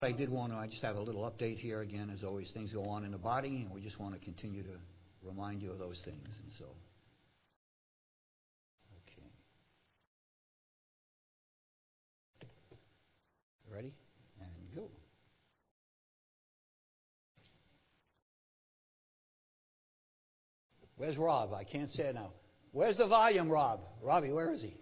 I just have a little update here again. As always, things go on in the body, and we just want to continue to remind you of those things. And so, okay. Ready? And go. Where's Rob? I can't say it now. Where's the volume, Rob? Robbie, where is he?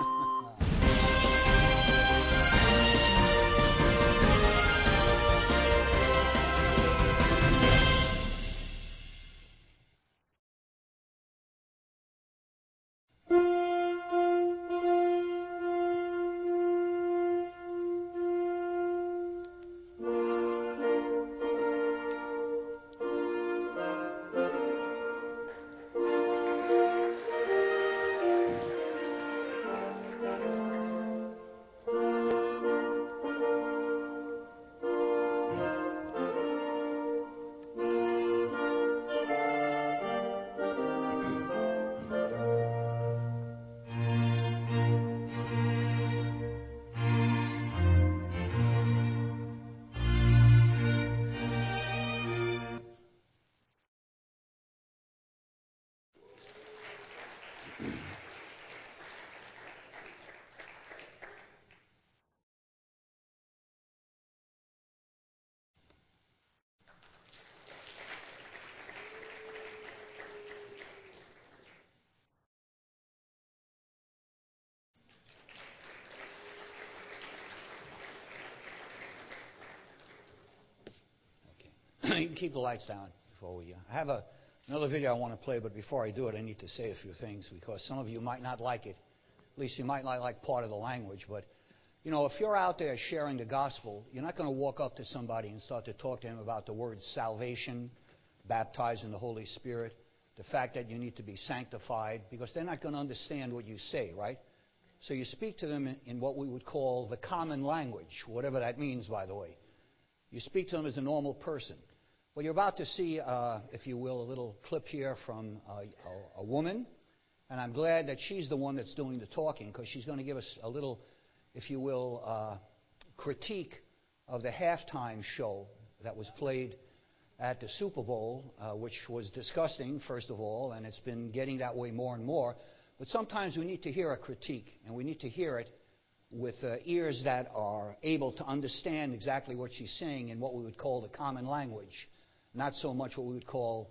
You can keep the lights down before we. I have another video I want to play, but before I do it, I need to say a few things because some of you might not like it. At least you might not like part of the language. But, you know, if you're out there sharing the gospel, you're not going to walk up to somebody and start to talk to him about the word salvation, baptized in the Holy Spirit, the fact that you need to be sanctified, because they're not going to understand what you say, right? So you speak to them in what we would call the common language, whatever that means, by the way. You speak to them as a normal person. Well, you're about to see, if you will, a little clip here from a woman, and I'm glad that she's the one that's doing the talking because she's going to give us a little, if you will, critique of the halftime show that was played at the Super Bowl, which was disgusting, first of all, and it's been getting that way more and more. But sometimes we need to hear a critique, and we need to hear it with ears that are able to understand exactly what she's saying in what we would call the common language. Not so much what we would call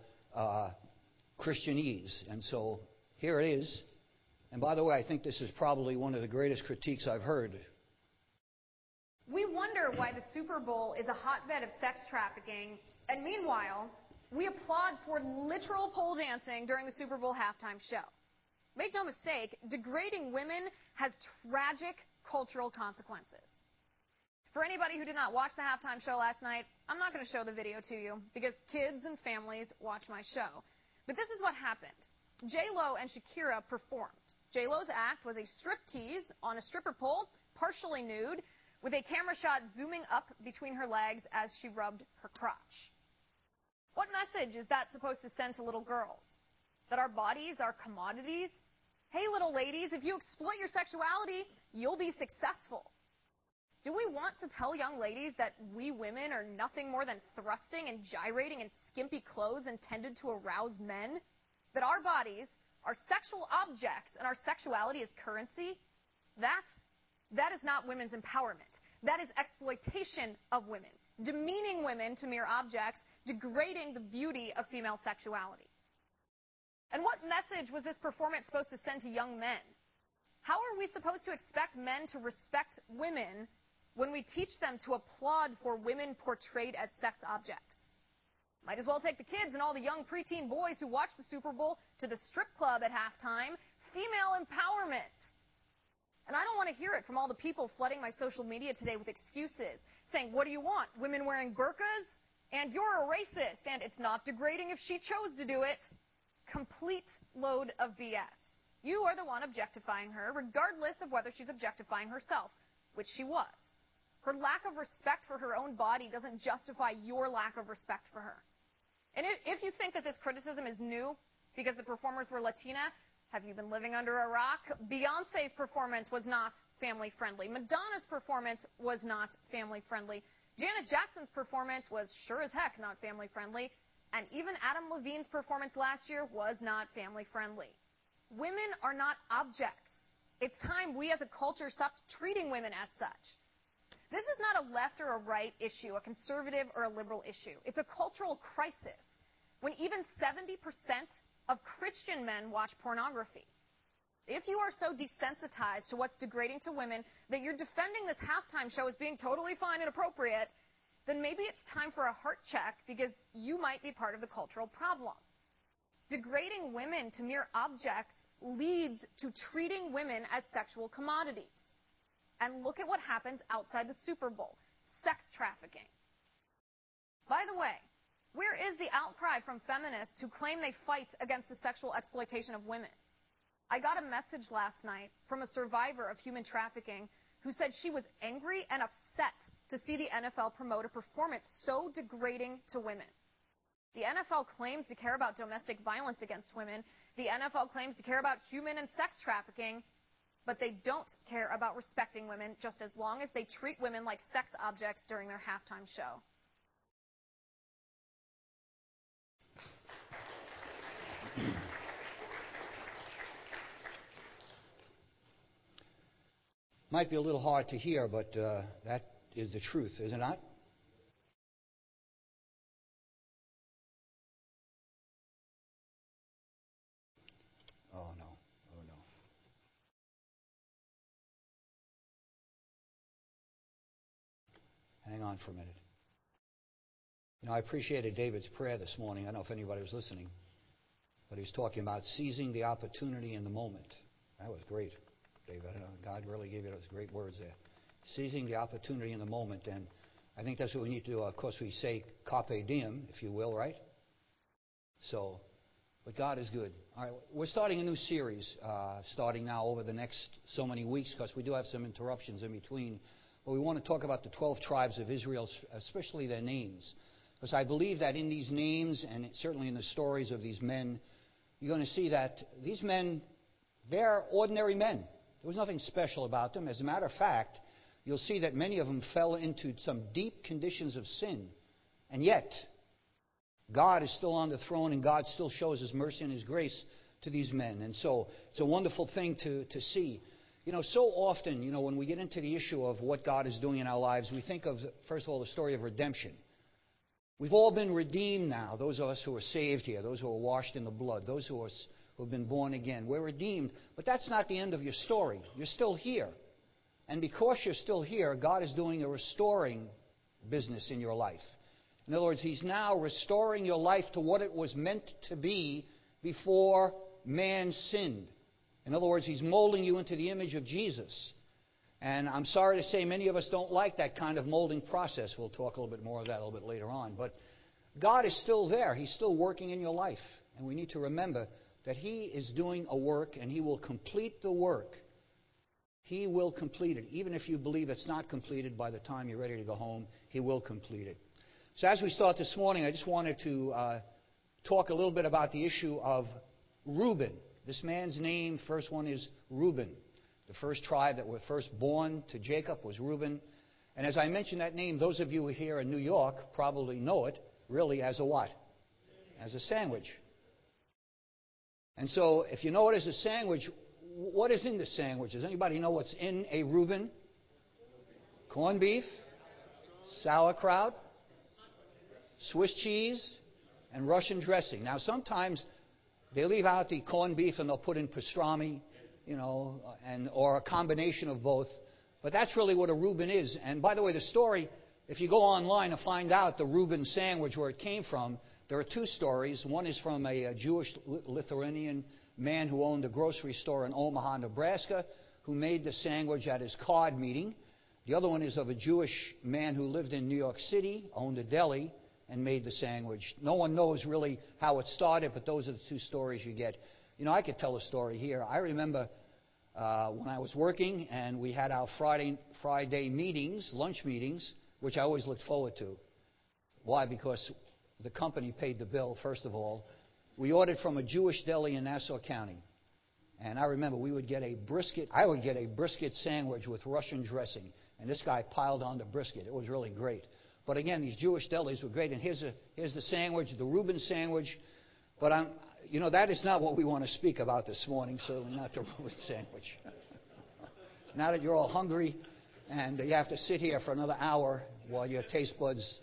Christianese. And so here it is. And by the way, I think this is probably one of the greatest critiques I've heard. We wonder why the Super Bowl is a hotbed of sex trafficking, and meanwhile, we applaud for literal pole dancing during the Super Bowl halftime show. Make no mistake, degrading women has tragic cultural consequences. For anybody who did not watch the halftime show last night, I'm not going to show the video to you because kids and families watch my show. But this is what happened. J-Lo and Shakira performed. J-Lo's act was a striptease on a stripper pole, partially nude, with a camera shot zooming up between her legs as she rubbed her crotch. What message is that supposed to send to little girls? That our bodies are commodities? Hey, little ladies, if you exploit your sexuality, you'll be successful. Do we want to tell young ladies that we women are nothing more than thrusting and gyrating in skimpy clothes intended to arouse men? That our bodies are sexual objects and our sexuality is currency? That is not women's empowerment. That is exploitation of women, demeaning women to mere objects, degrading the beauty of female sexuality. And what message was this performance supposed to send to young men? How are we supposed to expect men to respect women when we teach them to applaud for women portrayed as sex objects? Might as well take the kids and all the young preteen boys who watch the Super Bowl to the strip club at halftime. Female empowerment. And I don't want to hear it from all the people flooding my social media today with excuses, saying, what do you want, women wearing burqas? And you're a racist, and it's not degrading if she chose to do it. Complete load of BS. You are the one objectifying her, regardless of whether she's objectifying herself, which she was. Her lack of respect for her own body doesn't justify your lack of respect for her. And if you think that this criticism is new because the performers were Latina, have you been living under a rock? Beyonce's performance was not family-friendly. Madonna's performance was not family-friendly. Janet Jackson's performance was sure as heck not family friendly, and even Adam Levine's performance last year was not family friendly. Women are not objects. It's time we as a culture stopped treating women as such. This is not a left or a right issue, a conservative or a liberal issue. It's a cultural crisis when even 70% of Christian men watch pornography. If you are so desensitized to what's degrading to women that you're defending this halftime show as being totally fine and appropriate, then maybe it's time for a heart check because you might be part of the cultural problem. Degrading women to mere objects leads to treating women as sexual commodities. And look at what happens outside the Super Bowl. Sex trafficking. By the way, where is the outcry from feminists who claim they fight against the sexual exploitation of women? I got a message last night from a survivor of human trafficking who said she was angry and upset to see the NFL promote a performance so degrading to women. The NFL claims to care about domestic violence against women. The NFL claims to care about human and sex trafficking, but they don't care about respecting women just as long as they treat women like sex objects during their halftime show. Might be a little hard to hear, but that is the truth, is it not? Oh, no. Oh, no. Hang on for a minute. You know, I appreciated David's prayer this morning. I don't know if anybody was listening, but he was talking about seizing the opportunity in the moment. That was great, David. I know God really gave you those great words there. Seizing the opportunity in the moment, and I think that's what we need to do. Of course, we say carpe diem, if you will, right? So, but God is good. All right, we're starting a new series, starting now over the next so many weeks, because we do have some interruptions in between. But we want to talk about the 12 tribes of Israel, especially their names. Because I believe that in these names, and certainly in the stories of these men, you're going to see that these men, they're ordinary men. There was nothing special about them. As a matter of fact, you'll see that many of them fell into some deep conditions of sin. And yet, God is still on the throne, and God still shows His mercy and His grace to these men. And so it's a wonderful thing to see. You know, so often, you know, when we get into the issue of what God is doing in our lives, we think of, first of all, the story of redemption. We've all been redeemed now, those of us who are saved here, those who are washed in the blood, those who have been born again. We're redeemed, but that's not the end of your story. You're still here. And because you're still here, God is doing a restoring business in your life. In other words, He's now restoring your life to what it was meant to be before man sinned. In other words, He's molding you into the image of Jesus. And I'm sorry to say many of us don't like that kind of molding process. We'll talk a little bit more of that a little bit later on. But God is still there. He's still working in your life. And we need to remember that He is doing a work, and He will complete the work. He will complete it. Even if you believe it's not completed by the time you're ready to go home, He will complete it. So as we start this morning, I just wanted to talk a little bit about the issue of Reuben. This man's name, first one is Reuben. The first tribe that were first born to Jacob was Reuben. And as I mentioned that name, those of you here in New York probably know it really as a what? As a sandwich. And so if you know it as a sandwich, what is in the sandwich? Does anybody know what's in a Reuben? Corned beef, sauerkraut, Swiss cheese, and Russian dressing. Now sometimes they leave out the corned beef and they'll put in pastrami, you know, or a combination of both. But that's really what a Reuben is. And by the way, the story, if you go online and find out the Reuben sandwich, where it came from, there are two stories. One is from a Jewish Lithuanian man who owned a grocery store in Omaha, Nebraska, who made the sandwich at his card meeting. The other one is of a Jewish man who lived in New York City, owned a deli, and made the sandwich. No one knows really how it started, but those are the two stories you get. You know, I could tell a story here. I remember when I was working and we had our Friday meetings, lunch meetings, which I always looked forward to. Why? Because the company paid the bill, first of all. We ordered from a Jewish deli in Nassau County. And I remember I would get a brisket sandwich with Russian dressing. And this guy piled on the brisket. It was really great. But again, these Jewish delis were great. And here's the sandwich, the Reuben sandwich. But that is not what we want to speak about this morning. Certainly not the Reuben sandwich. Now that you're all hungry and you have to sit here for another hour while your taste buds,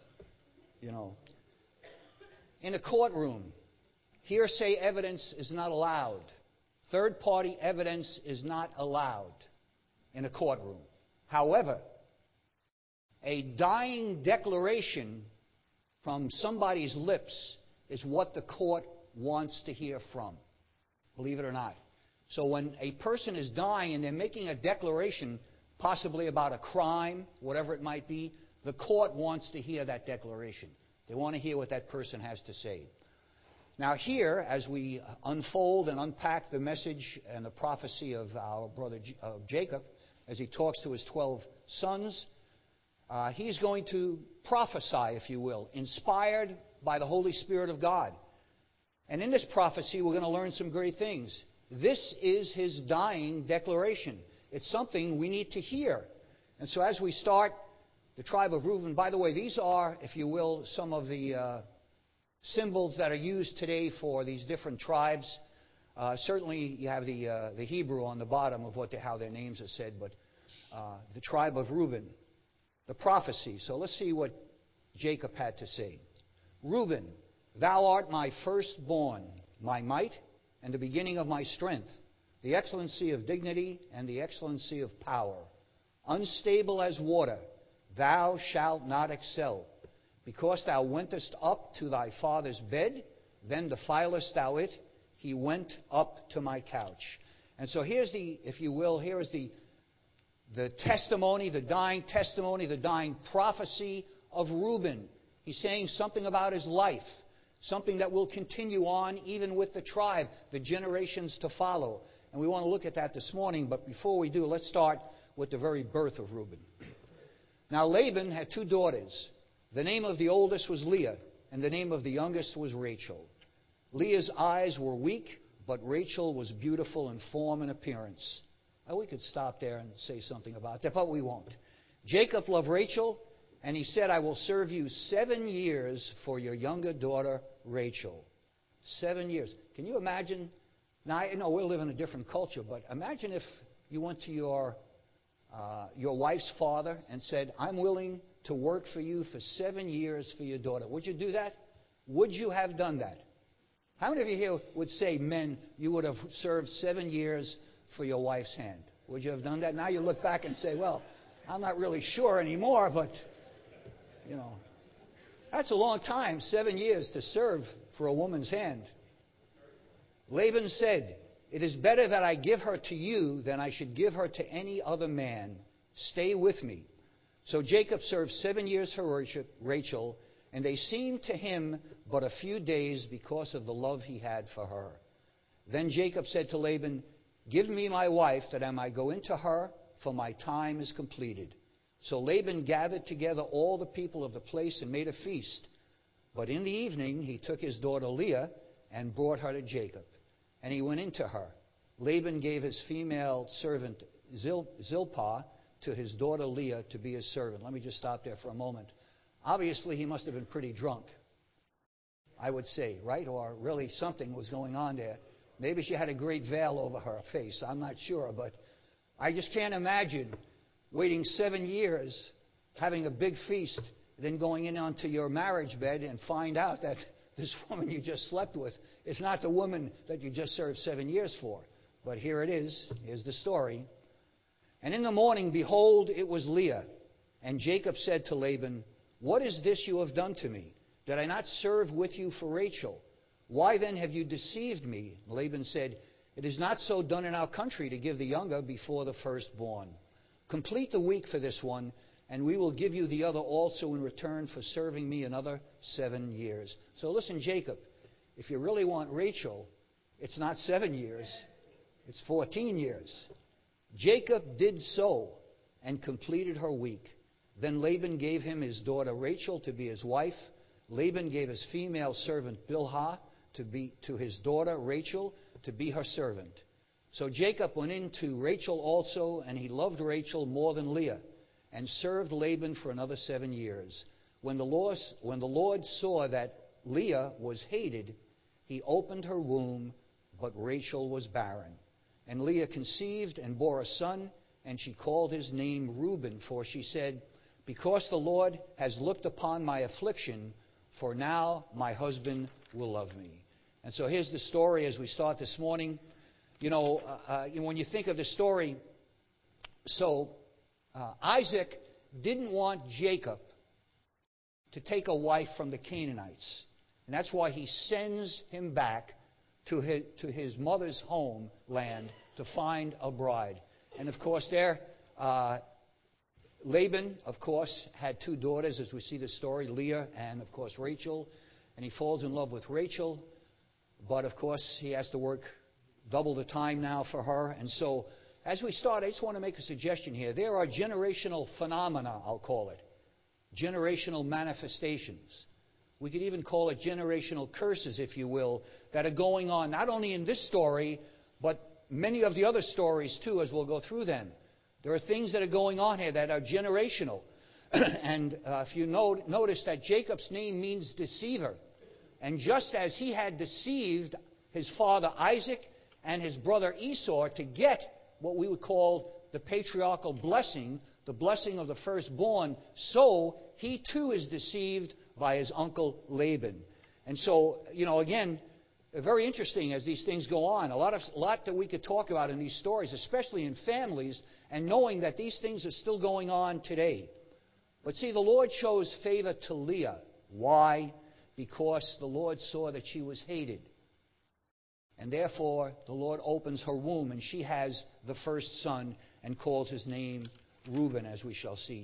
In a courtroom, hearsay evidence is not allowed. Third-party evidence is not allowed in a courtroom. However, a dying declaration from somebody's lips is what the court wants to hear from, believe it or not. So when a person is dying and they're making a declaration, possibly about a crime, whatever it might be, the court wants to hear that declaration. They want to hear what that person has to say. Now here, as we unfold and unpack the message and the prophecy of our brother Jacob, as he talks to his 12 sons, he's going to prophesy, if you will, inspired by the Holy Spirit of God. And in this prophecy, we're going to learn some great things. This is his dying declaration. It's something we need to hear. And so as we start the tribe of Reuben, by the way, these are, if you will, some of the symbols that are used today for these different tribes. Certainly you have the Hebrew on the bottom of how their names are said, but the tribe of Reuben, the prophecy. So let's see what Jacob had to say. Reuben, thou art my firstborn, my might, and the beginning of my strength, the excellency of dignity and the excellency of power. Unstable as water, thou shalt not excel. Because thou wentest up to thy father's bed, then defilest thou it. He went up to my couch. And so here's the testimony, the dying prophecy of Reuben. He's saying something about his life, something that will continue on even with the tribe, the generations to follow. And we want to look at that this morning, but before we do, let's start with the very birth of Reuben. Now Laban had 2 daughters. The name of the oldest was Leah, and the name of the youngest was Rachel. Leah's eyes were weak, but Rachel was beautiful in form and appearance. We could stop there and say something about that, but we won't. Jacob loved Rachel, and he said, I will serve you 7 years for your younger daughter, Rachel. 7 years. Can you imagine? Now, I know we live in a different culture, but imagine if you went to your wife's father and said, I'm willing to work for you for 7 years for your daughter. Would you do that? Would you have done that? How many of you here would say, men, you would have served 7 years for your wife's hand? Would you have done that? Now you look back and say, well, I'm not really sure anymore, but, that's a long time, 7 years to serve for a woman's hand. Laban said, it is better that I give her to you than I should give her to any other man. Stay with me. So Jacob served 7 years for Rachel, and they seemed to him but a few days because of the love he had for her. Then Jacob said to Laban, give me my wife that I might go into her, for my time is completed. So Laban gathered together all the people of the place and made a feast. But in the evening he took his daughter Leah and brought her to Jacob. And he went into her. Laban gave his female servant Zilpah to his daughter Leah to be his servant. Let me just stop there for a moment. Obviously, he must have been pretty drunk, I would say, right? Or really something was going on there. Maybe she had a great veil over her face. I'm not sure, but I just can't imagine waiting 7 years, having a big feast, then going in onto your marriage bed and find out that this woman you just slept with is not the woman that you just served 7 years for. But here it is. Here's the story. And in the morning, behold, it was Leah. And Jacob said to Laban, what is this you have done to me? Did I not serve with you for Rachel? Why then have you deceived me? Laban said, it is not so done in our country to give the younger before the firstborn. Complete the week for this one, and we will give you the other also in return for serving me another 7 years. So listen, Jacob, if you really want Rachel, it's not 7 years, it's 14 years. Jacob did so and completed her week. Then Laban gave him his daughter Rachel to be his wife. Laban gave his female servant Bilhah to his daughter Rachel to be her servant. So Jacob went in to Rachel also, and he loved Rachel more than Leah, and served Laban for another 7 years. When the Lord saw that Leah was hated, he opened her womb, but Rachel was barren. And Leah conceived and bore a son, and she called his name Reuben, for she said, because the Lord has looked upon my affliction, for now my husband will love me. And so here's the story as we start this morning. When you think of the story, Isaac didn't want Jacob to take a wife from the Canaanites. And that's why he sends him back to his mother's homeland to find a bride. And of course Laban, of course, had two daughters, as we see the story, Leah and, of course, Rachel. And he falls in love with Rachel. But, of course, he has to work double the time now for her. And so, as we start, I just want to make a suggestion here. There are generational phenomena, I'll call it. Generational manifestations. We could even call it generational curses, if you will, that are going on, not only in this story, but many of the other stories, too, as we'll go through them. There are things that are going on here that are generational. And if you notice that Jacob's name means deceiver. And just as he had deceived his father Isaac and his brother Esau to get what we would call the patriarchal blessing, the blessing of the firstborn, so he too is deceived by his uncle Laban. And so, again, very interesting as these things go on. A lot that we could talk about in these stories, especially in families, and knowing that these things are still going on today. But see, the Lord shows favor to Leah. Why? Because the Lord saw that she was hated. And therefore, the Lord opens her womb, and she has the first son and calls his name Reuben, as we shall see.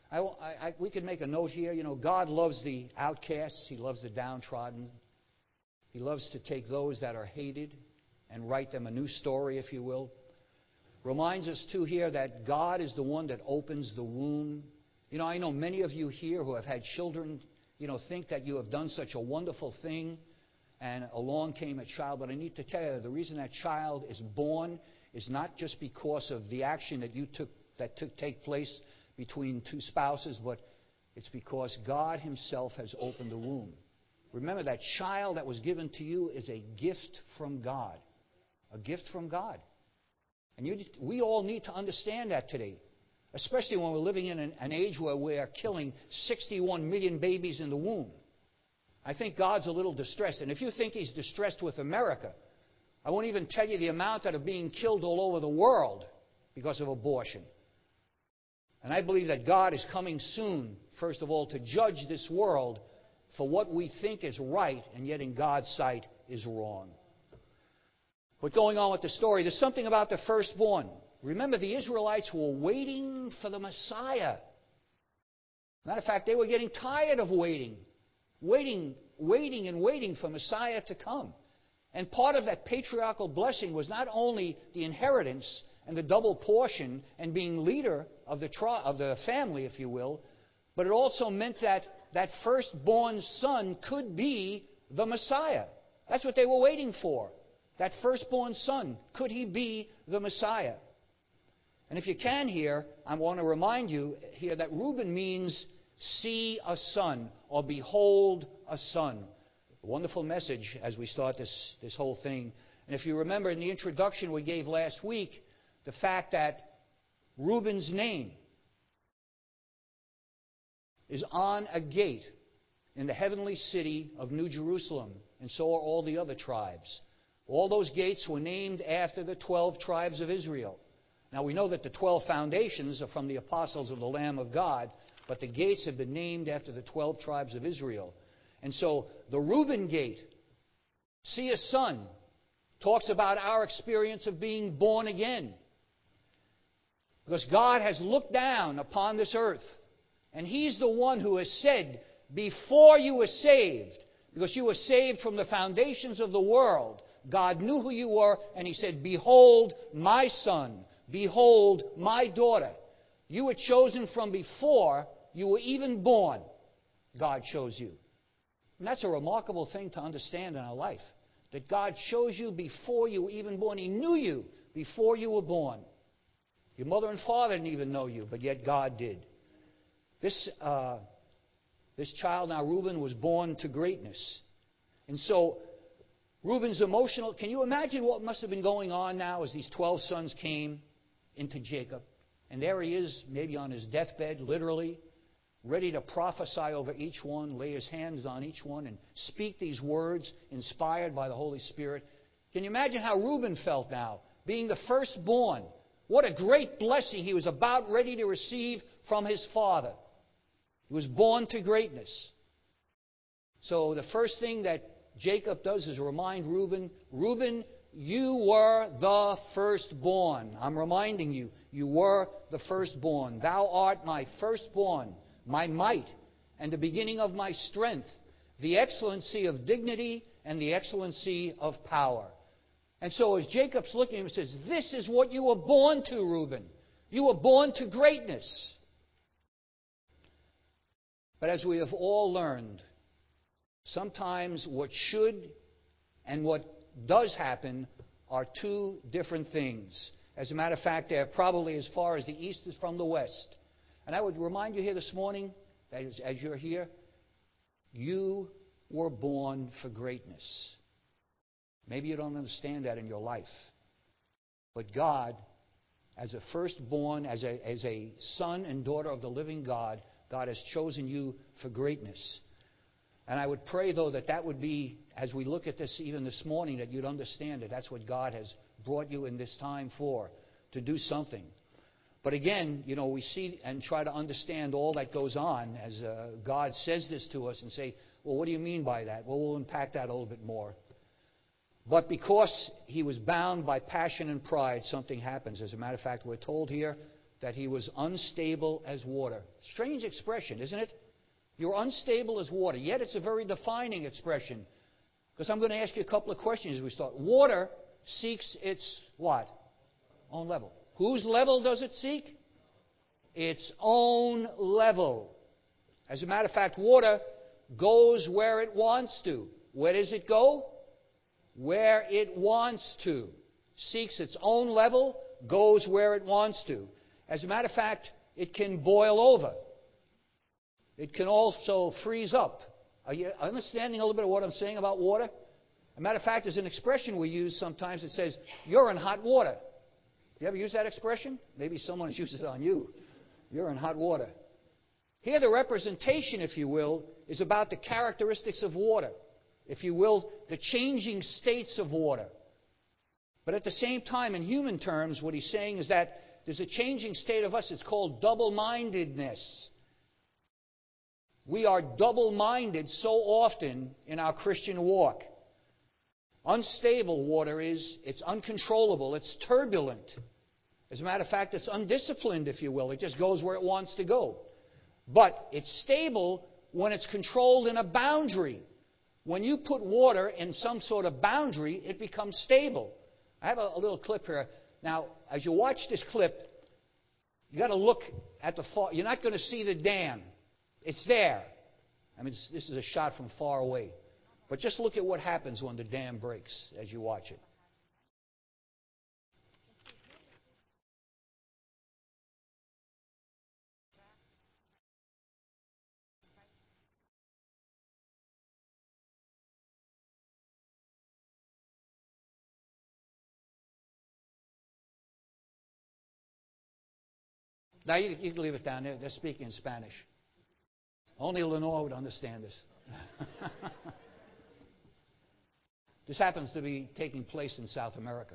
We could make a note here. God loves the outcasts. He loves the downtrodden. He loves to take those that are hated and write them a new story, if you will. Reminds us, too, here that God is the one that opens the womb. I know many of you here who have had children, think that you have done such a wonderful thing, and along came a child. But I need to tell you, the reason that child is born is not just because of the action that took place between two spouses, but it's because God himself has opened the womb. Remember, that child that was given to you is a gift from God. A gift from God. And we all need to understand that today, especially when we're living in an age where we are killing 61 million babies in the womb. I think God's a little distressed. And if you think he's distressed with America, I won't even tell you the amount that are being killed all over the world because of abortion. And I believe that God is coming soon, first of all, to judge this world for what we think is right, and yet in God's sight is wrong. But going on with the story, there's something about the firstborn. Remember, the Israelites were waiting for the Messiah. Matter of fact, they were getting tired of waiting for Messiah to come. And part of that patriarchal blessing was not only the inheritance and the double portion and being leader of the family, if you will, but it also meant that that firstborn son could be the Messiah. That's what they were waiting for. That firstborn son, could he be the Messiah? And if you can here, I want to remind you here that Reuben means see a son or behold a son. A wonderful message as we start this whole thing. And if you remember in the introduction we gave last week, the fact that Reuben's name is on a gate in the heavenly city of New Jerusalem, and so are all the other tribes. All those gates were named after the 12 tribes of Israel. Now we know that the 12 foundations are from the apostles of the Lamb of God, but the gates have been named after the 12 tribes of Israel. And so the Reuben gate, see a son, talks about our experience of being born again. Because God has looked down upon this earth, and he's the one who has said, before you were saved, because you were saved from the foundations of the world, God knew who you were, and he said, behold my son, behold my daughter. You were chosen from before you were even born. God chose you. And that's a remarkable thing to understand in our life, that God chose you before you were even born. He knew you before you were born. Your mother and father didn't even know you, but yet God did. This This child now, Reuben, was born to greatness. And so Reuben's emotional. Can you imagine what must have been going on now as these 12 sons came into Jacob? And there he is, maybe on his deathbed, literally, ready to prophesy over each one, lay his hands on each one, and speak these words inspired by the Holy Spirit. Can you imagine how Reuben felt now, being the firstborn? What a great blessing he was about ready to receive from his father. He was born to greatness. So the first thing that Jacob does is remind Reuben, Reuben, you were the firstborn. I'm reminding you, you were the firstborn. Thou art my firstborn, my might, and the beginning of my strength, the excellency of dignity and the excellency of power. And so as Jacob's looking at him, he says, this is what you were born to, Reuben. You were born to greatness. But as we have all learned, sometimes what should and what does happen are two different things. As a matter of fact, they're probably as far as the east is from the west. And I would remind you here this morning, that as you're here, you were born for greatness. Maybe you don't understand that in your life. But God, as a firstborn, as a son and daughter of the living God, God has chosen you for greatness. And I would pray, though, that would be, as we look at this even this morning, that you'd understand that that's what God has brought you in this time for, to do something. But again, we see and try to understand all that goes on as God says this to us and say, well, what do you mean by that? Well, we'll unpack that a little bit more. But because he was bound by passion and pride, something happens. As a matter of fact, we're told here that he was unstable as water. Strange expression, isn't it? You're unstable as water. Yet it's a very defining expression. Because I'm going to ask you a couple of questions as we start. Water seeks its what? Own level. Whose level does it seek? Its own level. As a matter of fact, water goes where it wants to. Where does it go? Where it wants to. Seeks its own level, goes where it wants to. As a matter of fact, it can boil over. It can also freeze up. Are you understanding a little bit of what I'm saying about water? As a matter of fact, there's an expression we use sometimes that says, you're in hot water. You ever use that expression? Maybe someone has used it on you. You're in hot water. Here the representation, if you will, is about the characteristics of water. If you will, the changing states of water. But at the same time, in human terms, what he's saying is that there's a changing state of us. It's called double-mindedness. We are double-minded so often in our Christian walk. Unstable water it's uncontrollable, it's turbulent. As a matter of fact, it's undisciplined, if you will. It just goes where it wants to go. But it's stable when it's controlled in a boundary. When you put water in some sort of boundary, it becomes stable. I have a little clip here. Now, as you watch this clip, you got to look at the far. You're not going to see the dam. It's there. I mean, this is a shot from far away. But just look at what happens when the dam breaks as you watch it. Now, you can leave it down there. They're speaking in Spanish. Only Lenore would understand this. This happens to be taking place in South America.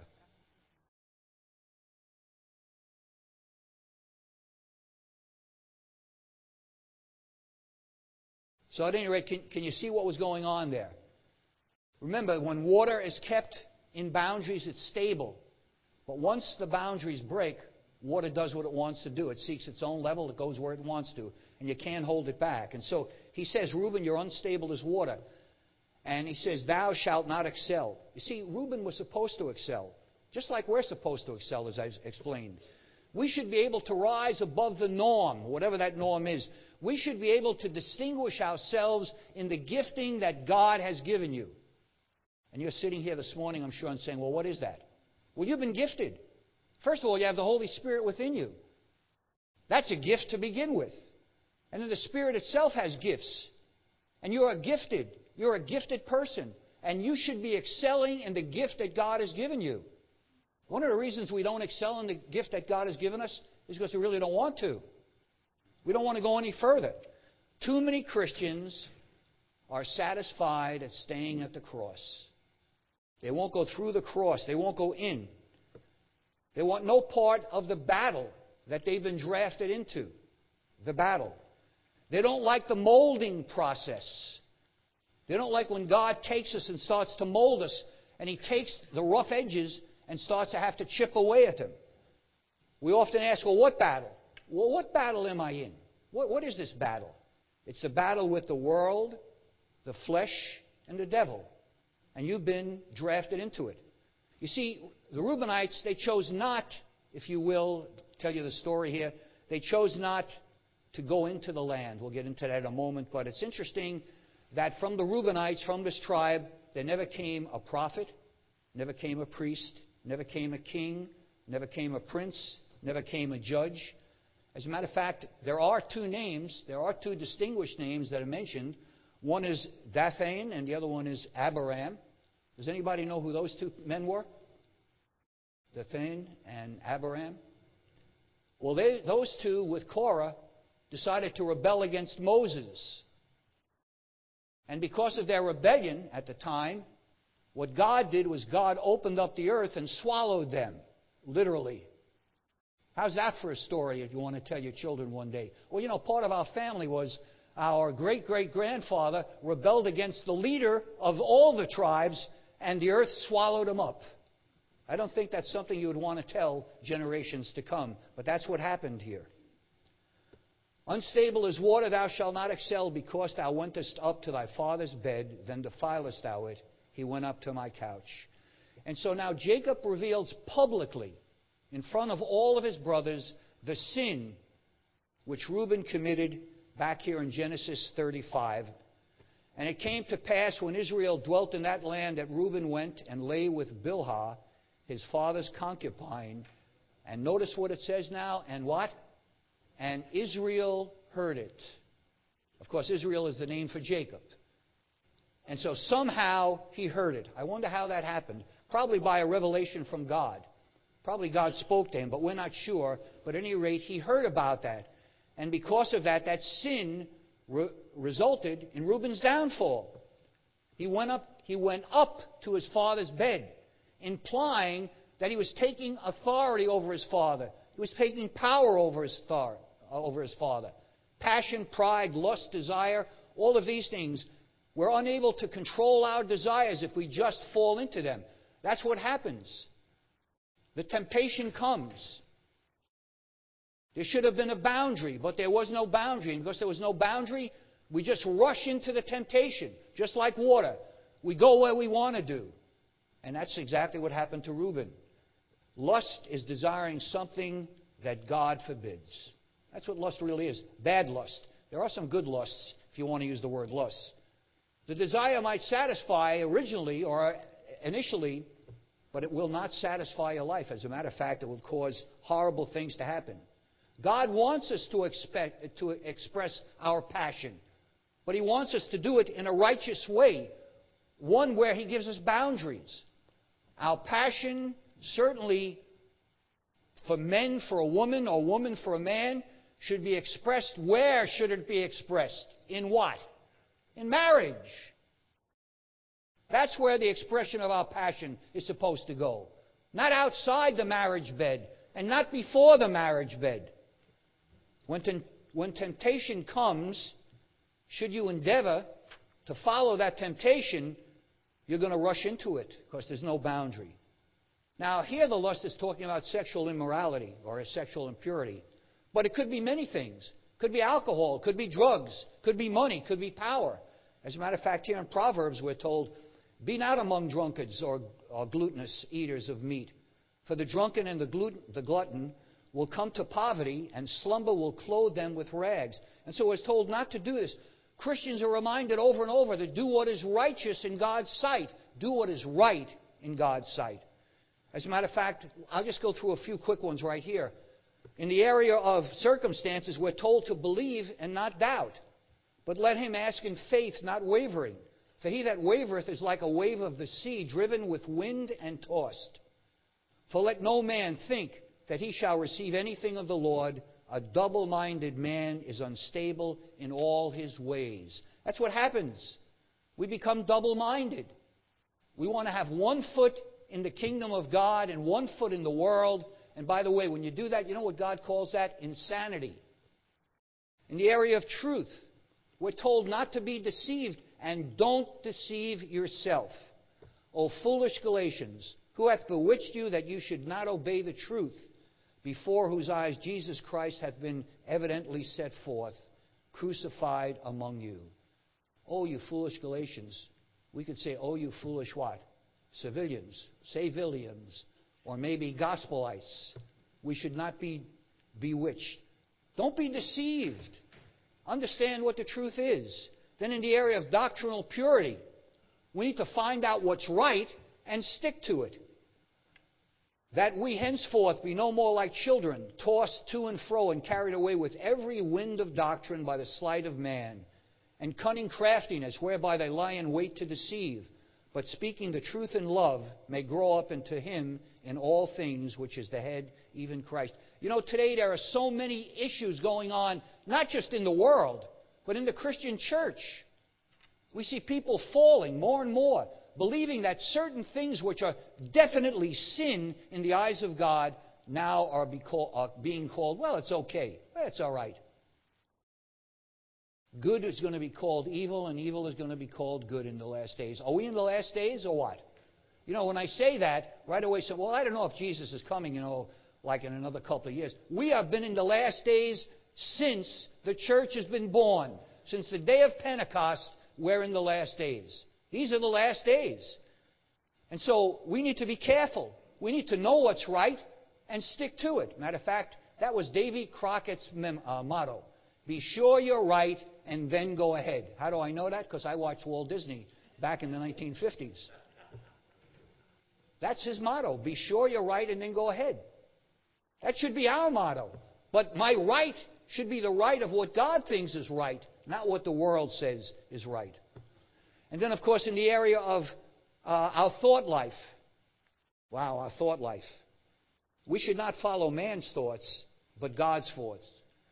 So at any rate, can you see what was going on there? Remember, when water is kept in boundaries, it's stable. But once the boundaries break, water does what it wants to do. It seeks its own level. It goes where it wants to. And you can't hold it back. And so he says, Reuben, you're unstable as water. And he says, thou shalt not excel. You see, Reuben was supposed to excel. Just like we're supposed to excel, as I've explained. We should be able to rise above the norm, whatever that norm is. We should be able to distinguish ourselves in the gifting that God has given you. And you're sitting here this morning, I'm sure, and saying, well, what is that? Well, you've been gifted. First of all, you have the Holy Spirit within you. That's a gift to begin with. And then the Spirit itself has gifts. And you're a gifted person. And you should be excelling in the gift that God has given you. One of the reasons we don't excel in the gift that God has given us is because we really don't want to. We don't want to go any further. Too many Christians are satisfied at staying at the cross. They won't go through the cross. They won't go in. They want no part of the battle that they've been drafted into. The battle. They don't like the molding process. They don't like when God takes us and starts to mold us, and He takes the rough edges and starts to have to chip away at them. We often ask, well, what battle? Well, what battle am I in? What is this battle? It's the battle with the world, the flesh, and the devil. And you've been drafted into it. You see, the Reubenites, they chose not, if you will, tell you the story here, they chose not to go into the land. We'll get into that in a moment. But it's interesting that from the Reubenites, from this tribe, there never came a prophet, never came a priest, never came a king, never came a prince, never came a judge. As a matter of fact, there are two distinguished names that are mentioned. One is Dathan and the other one is Abiram. Does anybody know who those two men were? Dathan and Abiram? Well, those two with Korah decided to rebel against Moses. And because of their rebellion at the time, what God did was God opened up the earth and swallowed them, literally. How's that for a story if you want to tell your children one day? Well, you know, part of our family was our great-great-grandfather rebelled against the leader of all the tribes, and the earth swallowed him up. I don't think that's something you would want to tell generations to come, but that's what happened here. Unstable as water thou shalt not excel, because thou wentest up to thy father's bed, then defilest thou it. He went up to my couch. And so now Jacob reveals publicly, in front of all of his brothers, the sin which Reuben committed back here in Genesis 35. And it came to pass when Israel dwelt in that land that Reuben went and lay with Bilhah, his father's concubine. And notice what it says now. And what? And Israel heard it. Of course, Israel is the name for Jacob. And so somehow he heard it. I wonder how that happened. Probably by a revelation from God. Probably God spoke to him, but we're not sure. But at any rate, he heard about that. And because of that, that sin resulted in Reuben's downfall. He went up to his father's bed, implying that he was taking authority over his father. He was taking power over his father. Passion, pride, lust, desire, all of these things. We're unable to control our desires if we just fall into them. That's what happens. The temptation comes. There should have been a boundary, but there was no boundary. And because there was no boundary, we just rush into the temptation, just like water. We go where we want to do. And that's exactly what happened to Reuben. Lust is desiring something that God forbids. That's what lust really is. Bad lust. There are some good lusts, if you want to use the word lust. The desire might satisfy originally or initially, but it will not satisfy your life. As a matter of fact, it will cause horrible things to happen. God wants us to express our passion, but He wants us to do it in a righteous way, one where He gives us boundaries. Our passion, certainly for men for a woman or woman for a man, should be expressed. Where should it be expressed? In what? In marriage. That's where the expression of our passion is supposed to go. Not outside the marriage bed and not before the marriage bed. When temptation comes, should you endeavor to follow that temptation, you're going to rush into it because there's no boundary. Now, here the lust is talking about sexual immorality or sexual impurity. But it could be many things. It could be alcohol, it could be drugs, it could be money, it could be power. As a matter of fact, here in Proverbs we're told, be not among drunkards or gluttonous eaters of meat. For the drunken and the glutton will come to poverty, and slumber will clothe them with rags. And so we're told not to do this. Christians are reminded over and over to do what is righteous in God's sight. Do what is right in God's sight. As a matter of fact, I'll just go through a few quick ones right here. In the area of circumstances, we're told to believe and not doubt. But let him ask in faith, not wavering. For he that wavereth is like a wave of the sea, driven with wind and tossed. For let no man think that he shall receive anything of the Lord. A double-minded man is unstable in all his ways. That's what happens. We become double-minded. We want to have one foot in the kingdom of God and one foot in the world. And by the way, when you do that, you know what God calls that? Insanity. In the area of truth, we're told not to be deceived, and don't deceive yourself. O foolish Galatians, who hath bewitched you that you should not obey the truth, before whose eyes Jesus Christ hath been evidently set forth, crucified among you? Oh, you foolish Galatians. We could say, oh, you foolish what? Civilians, Savilians, or maybe Gospelites. We should not be bewitched. Don't be deceived. Understand what the truth is. Then in the area of doctrinal purity, we need to find out what's right and stick to it. That we henceforth be no more like children, tossed to and fro and carried away with every wind of doctrine by the sleight of man, and cunning craftiness, whereby they lie in wait to deceive, but speaking the truth in love may grow up into him in all things, which is the head, even Christ. You know, today there are so many issues going on, not just in the world, but in the Christian church. We see people falling more and more, believing that certain things which are definitely sin in the eyes of God now are being called, well, it's okay. It's all right. Good is going to be called evil, and evil is going to be called good in the last days. Are we in the last days or what? You know, when I say that, right away say, well, I don't know if Jesus is coming, like in another couple of years. We have been in the last days since the church has been born. Since the day of Pentecost, we're in the last days. These are the last days. And so we need to be careful. We need to know what's right and stick to it. Matter of fact, that was Davy Crockett's motto. Be sure you're right and then go ahead. How do I know that? Because I watched Walt Disney back in the 1950s. That's his motto. Be sure you're right and then go ahead. That should be our motto. But my right should be the right of what God thinks is right, not what the world says is right. And then, of course, in the area of our thought life. Wow, our thought life. We should not follow man's thoughts, but God's thoughts.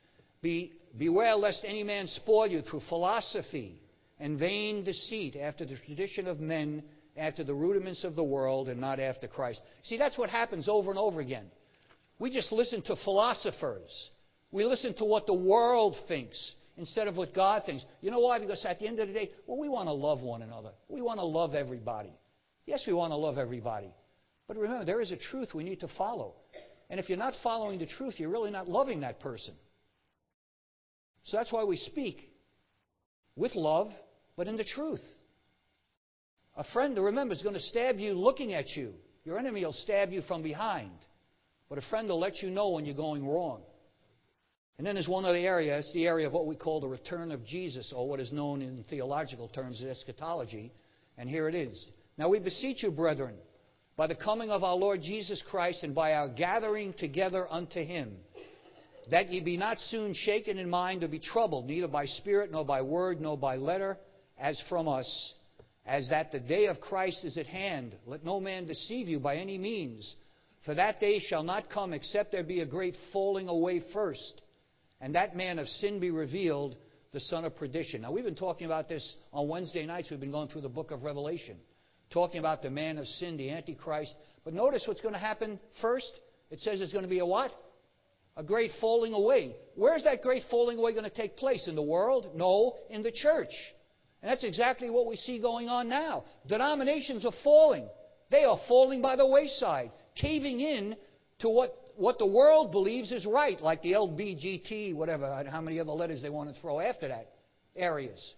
Beware lest any man spoil you through philosophy and vain deceit, after the tradition of men, after the rudiments of the world, and not after Christ. See, that's what happens over and over again. We just listen to philosophers. We listen to what the world thinks instead of what God thinks. You know why? Because at the end of the day, well, we want to love one another. We want to love everybody. Yes, we want to love everybody. But remember, there is a truth we need to follow. And if you're not following the truth, you're really not loving that person. So that's why we speak with love, but in the truth. A friend, remember, is going to stab you looking at you. Your enemy will stab you from behind. But a friend will let you know when you're going wrong. And then there's one other area. It's the area of what we call the return of Jesus, or what is known in theological terms as eschatology. And here it is. Now we beseech you, brethren, by the coming of our Lord Jesus Christ and by our gathering together unto him, that ye be not soon shaken in mind or be troubled, neither by spirit, nor by word, nor by letter, as from us, as that the day of Christ is at hand. Let no man deceive you by any means, for that day shall not come except there be a great falling away first, and that man of sin be revealed, the son of perdition. Now, we've been talking about this on Wednesday nights. We've been going through the book of Revelation, talking about the man of sin, the Antichrist. But notice what's going to happen first. It says it's going to be a what? A great falling away. Where's that great falling away going to take place? In the world? No, in the church. And that's exactly what we see going on now. Denominations are falling. They are falling by the wayside, caving in to what the world believes is right, like the LBGT, whatever, how many other letters they want to throw after that, areas.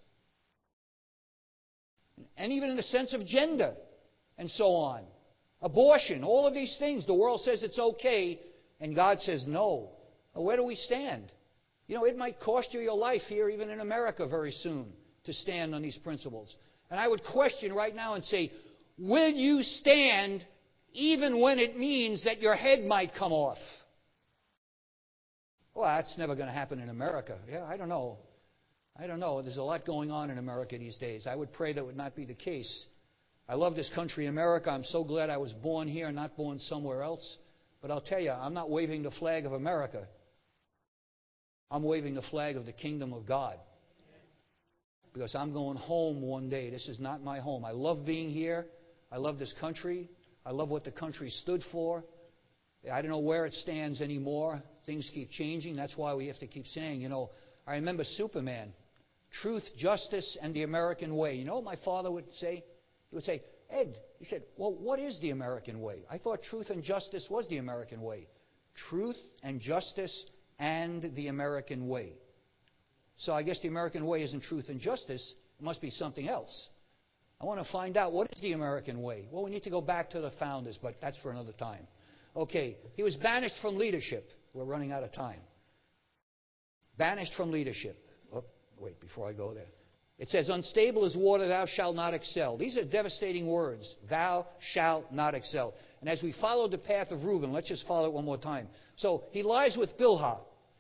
And even in the sense of gender and so on. Abortion, all of these things, the world says it's okay, and God says no. Well, where do we stand? You know, it might cost you your life here, even in America, very soon, to stand on these principles. And I would question right now and say, will you stand even when it means that your head might come off? Well, that's never going to happen in America. Yeah, I don't know. I don't know. There's a lot going on in America these days. I would pray that would not be the case. I love this country, America. I'm so glad I was born here, not born somewhere else. But I'll tell you, I'm not waving the flag of America. I'm waving the flag of the kingdom of God. Because I'm going home one day. This is not my home. I love being here. I love this country. I love what the country stood for. I don't know where it stands anymore. Things keep changing. That's why we have to keep saying, I remember Superman. Truth, justice, and the American way. You know what my father would say? He would say, Ed, he said, well, what is the American way? I thought truth and justice was the American way. Truth and justice and the American way. So I guess the American way isn't truth and justice. It must be something else. I want to find out, what is the American way? Well, we need to go back to the founders, but that's for another time. Okay, he was banished from leadership. We're running out of time. Banished from leadership. Oh, wait, before I go there. It says, unstable as water, thou shalt not excel. These are devastating words. Thou shalt not excel. And as we follow the path of Reuben, let's just follow it one more time. So he lies with Bilhah.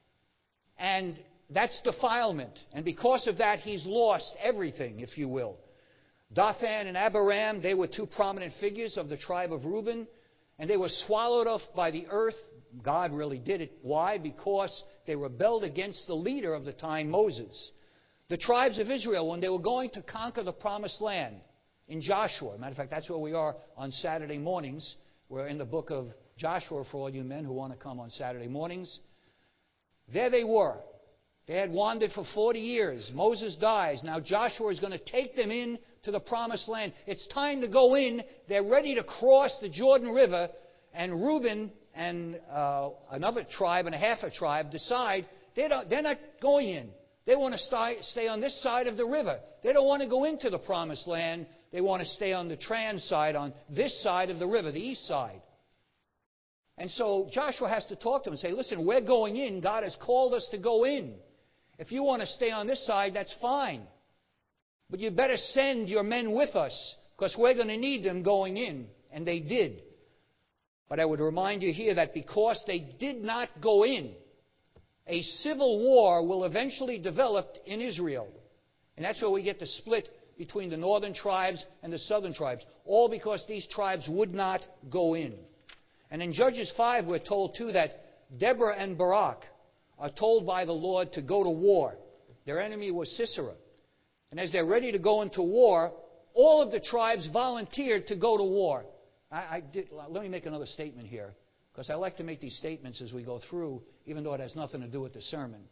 And that's defilement. And because of that, he's lost everything, if you will. Dathan and Abiram, they were two prominent figures of the tribe of Reuben. And they were swallowed up by the earth. God really did it. Why? Because they rebelled against the leader of the time, Moses. The tribes of Israel, when they were going to conquer the promised land in Joshua. Matter of fact, that's where we are on Saturday mornings. We're in the book of Joshua for all you men who want to come on Saturday mornings. There they were. They had wandered for 40 years. Moses dies. Now Joshua is going to take them in to the promised land. It's time to go in. They're ready to cross the Jordan River. And Reuben and another tribe and a half a tribe decide they're not going in. They want to stay on this side of the river. They don't want to go into the promised land. They want to stay on the trans side, on this side of the river, the east side. And so Joshua has to talk to them and say, listen, we're going in. God has called us to go in. If you want to stay on this side, that's fine. But you better send your men with us, because we're going to need them going in. And they did. But I would remind you here that because they did not go in, a civil war will eventually develop in Israel. And that's where we get the split between the northern tribes and the southern tribes. All because these tribes would not go in. And in Judges 5, we're told too that Deborah and Barak are told by the Lord to go to war. Their enemy was Sisera. And as they're ready to go into war, all of the tribes volunteered to go to war. Let me make another statement here, because I like to make these statements as we go through, even though it has nothing to do with the sermon.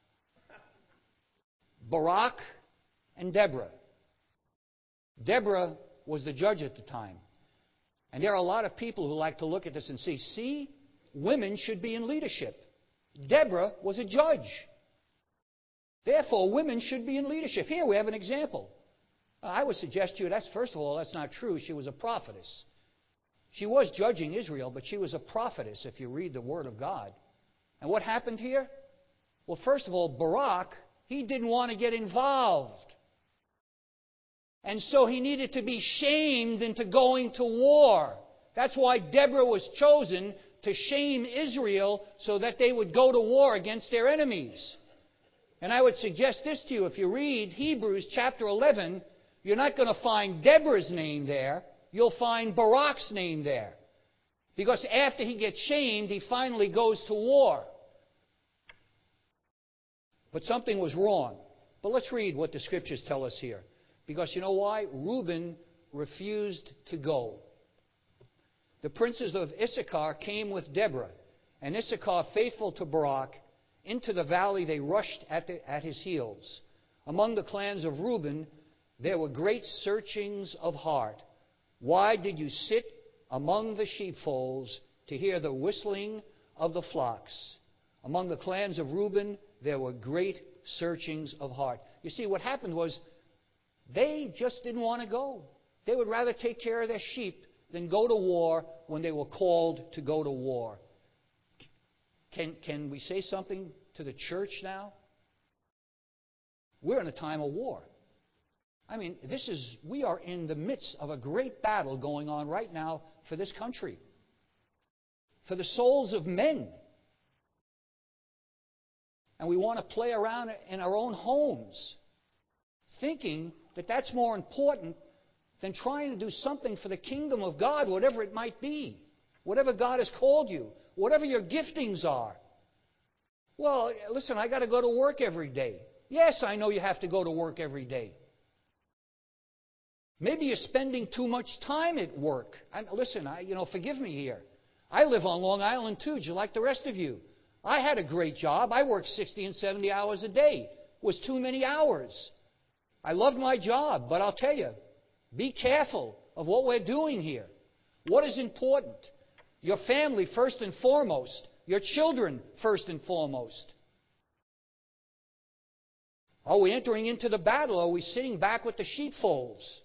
Barak and Deborah. Deborah was the judge at the time. And there are a lot of people who like to look at this and see, women should be in leadership. Deborah was a judge. Therefore, women should be in leadership. Here we have an example. I would suggest to you, first of all, that's not true. She was a prophetess. She was judging Israel, but she was a prophetess if you read the Word of God. And what happened here? Well, first of all, Barak, he didn't want to get involved. And so he needed to be shamed into going to war. That's why Deborah was chosen, to shame Israel so that they would go to war against their enemies. And I would suggest this to you. If you read Hebrews chapter 11, you're not going to find Deborah's name there. You'll find Barak's name there. Because after he gets shamed, he finally goes to war. But something was wrong. But let's read what the scriptures tell us here. Because you know why? Reuben refused to go. The princes of Issachar came with Deborah, and Issachar, faithful to Barak, into the valley they rushed at his heels. Among the clans of Reuben, there were great searchings of heart. Why did you sit among the sheepfolds to hear the whistling of the flocks? Among the clans of Reuben, there were great searchings of heart. You see, what happened was they just didn't want to go. They would rather take care of their sheep than go to war when they were called to go to war. Can we say something to the church now? We're in a time of war. I mean, we are in the midst of a great battle going on right now for this country, for the souls of men. And we want to play around in our own homes, thinking that that's more important than trying to do something for the kingdom of God, whatever it might be, whatever God has called you, whatever your giftings are. Well, listen, I got to go to work every day. Yes, I know you have to go to work every day. Maybe you're spending too much time at work. Listen, forgive me here. I live on Long Island too, just like the rest of you. I had a great job. I worked 60 and 70 hours a day. It was too many hours. I loved my job, but I'll tell you, be careful of what we're doing here. What is important? Your family first and foremost. Your children first and foremost. Are we entering into the battle? Are we sitting back with the sheepfolds?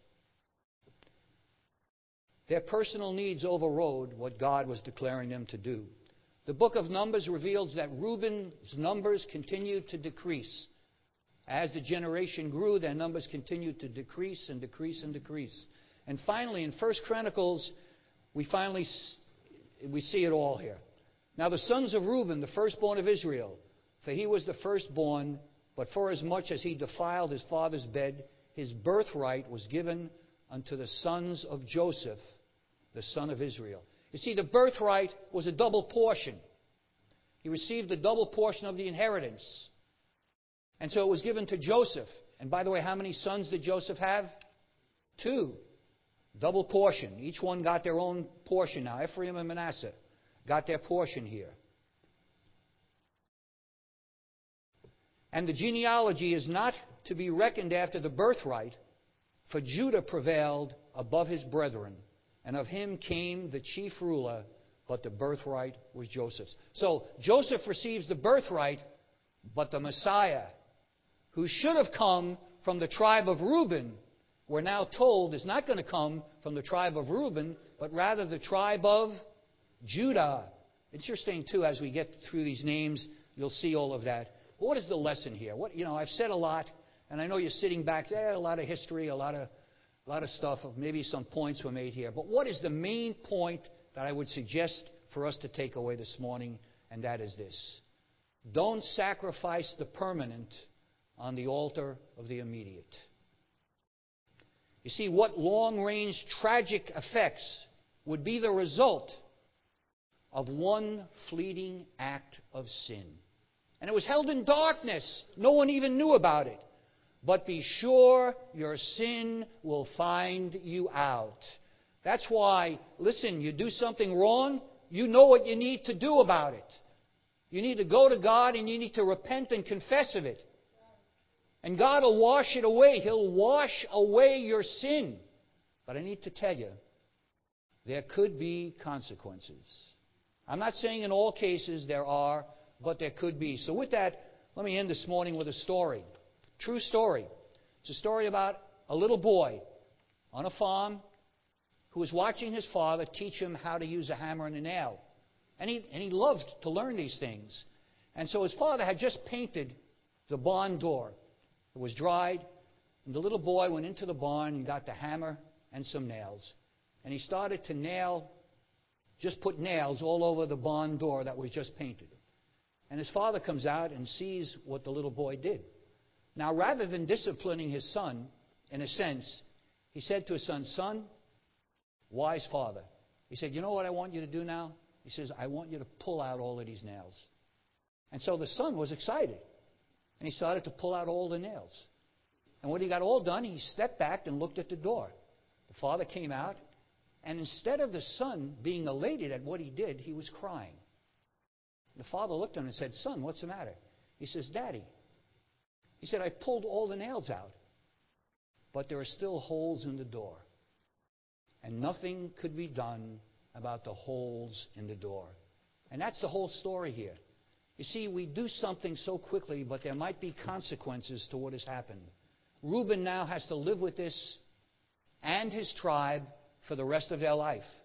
Their personal needs overrode what God was declaring them to do. The book of Numbers reveals that Reuben's numbers continued to decrease. As the generation grew, their numbers continued to decrease and decrease and decrease. And finally, in 1 Chronicles, we see it all here. Now the sons of Reuben, the firstborn of Israel, for he was the firstborn, but forasmuch as he defiled his father's bed, his birthright was given unto the sons of Joseph, the son of Israel. You see, the birthright was a double portion. He received the double portion of the inheritance. And so it was given to Joseph. And by the way, how many sons did Joseph have? 2. Double portion. Each one got their own portion now. Ephraim and Manasseh got their portion here. And the genealogy is not to be reckoned after the birthright, for Judah prevailed above his brethren, and of him came the chief ruler, but the birthright was Joseph's. So Joseph receives the birthright, but the Messiah, who should have come from the tribe of Reuben, we're now told is not going to come from the tribe of Reuben, but rather the tribe of Judah. Interesting, too, as we get through these names, you'll see all of that. But what is the lesson here? I've said a lot, and I know you're sitting back there, a lot of history, a lot of stuff, maybe some points were made here. But what is the main point that I would suggest for us to take away this morning? And that is this. Don't sacrifice the permanent on the altar of the immediate. You see, what long-range tragic effects would be the result of one fleeting act of sin. And it was held in darkness. No one even knew about it. But be sure your sin will find you out. That's why, listen, you do something wrong, you know what you need to do about it. You need to go to God and you need to repent and confess of it. And God will wash it away. He'll wash away your sin. But I need to tell you, there could be consequences. I'm not saying in all cases there are, but there could be. So with that, let me end this morning with a story. True story. It's a story about a little boy on a farm who was watching his father teach him how to use a hammer and a nail. And he loved to learn these things. And so his father had just painted the barn door. It was dried, and the little boy went into the barn and got the hammer and some nails. And he started to put nails all over the barn door that was just painted. And his father comes out and sees what the little boy did. Now, rather than disciplining his son, in a sense, he said to his son, "Son, wise father," he said, "You know what I want you to do now?" He says, "I want you to pull out all of these nails." And so the son was excited. And he started to pull out all the nails. And when he got all done, he stepped back and looked at the door. The father came out, and instead of the son being elated at what he did, he was crying. The father looked at him and said, "Son, what's the matter?" He says, "Daddy," he said, "I pulled all the nails out, but there are still holes in the door. And nothing could be done about the holes in the door." And that's the whole story here. You see, we do something so quickly, but there might be consequences to what has happened. Reuben now has to live with this and his tribe for the rest of their life.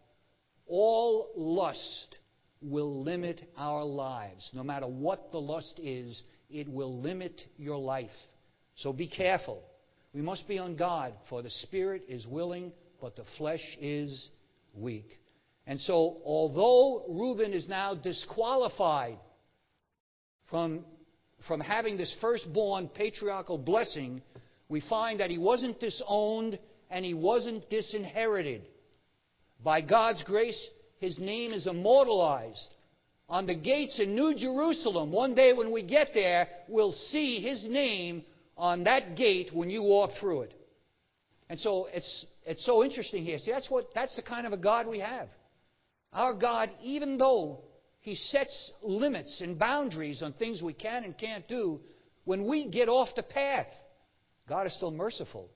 All lust will limit our lives. No matter what the lust is, it will limit your life. So be careful. We must be on guard, for the spirit is willing, but the flesh is weak. And so, although Reuben is now disqualified from from having this firstborn patriarchal blessing, we find that he wasn't disowned and he wasn't disinherited. By God's grace, his name is immortalized on the gates in New Jerusalem. One day when we get there, we'll see his name on that gate when you walk through it. And so it's so interesting here. See, that's the kind of a God we have. Our God, even though he sets limits and boundaries on things we can and can't do, when we get off the path, God is still merciful.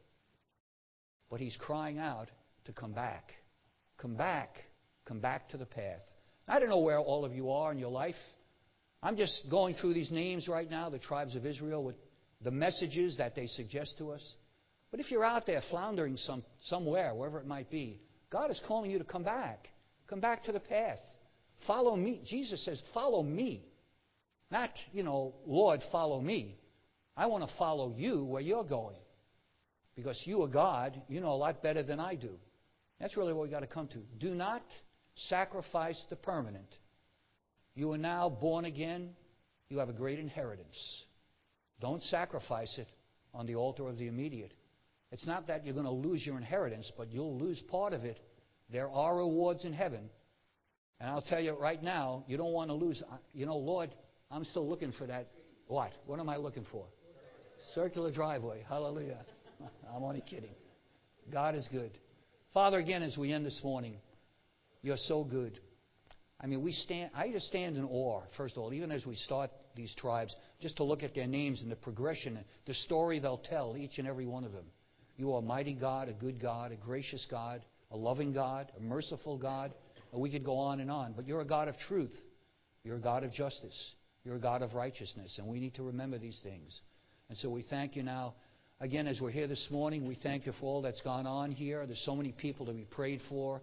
But he's crying out to come back. Come back. Come back to the path. I don't know where all of you are in your life. I'm just going through these names right now, the tribes of Israel, with the messages that they suggest to us. But if you're out there floundering somewhere, wherever it might be, God is calling you to come back. Come back to the path. Follow me. Jesus says, follow me. Not, Lord, follow me. I want to follow you where you're going. Because you are God, you know a lot better than I do. That's really what we've got to come to. Do not sacrifice the permanent. You are now born again. You have a great inheritance. Don't sacrifice it on the altar of the immediate. It's not that you're going to lose your inheritance, but you'll lose part of it. There are rewards in heaven. And I'll tell you right now, you don't want to lose. Lord, I'm still looking for that. What? What am I looking for? Circular driveway. Hallelujah. I'm only kidding. God is good. Father, again, as we end this morning, you're so good. I mean, I just stand in awe, first of all, even as we start these tribes, just to look at their names and the progression, the story they'll tell, each and every one of them. You are a mighty God, a good God, a gracious God, a loving God, a merciful God. And we could go on and on. But you're a God of truth. You're a God of justice. You're a God of righteousness. And we need to remember these things. And so we thank you now. Again, as we're here this morning, we thank you for all that's gone on here. There's so many people to be prayed for.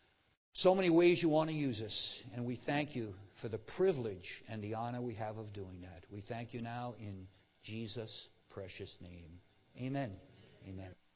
So many ways you want to use us. And we thank you for the privilege and the honor we have of doing that. We thank you now in Jesus' precious name. Amen. Amen.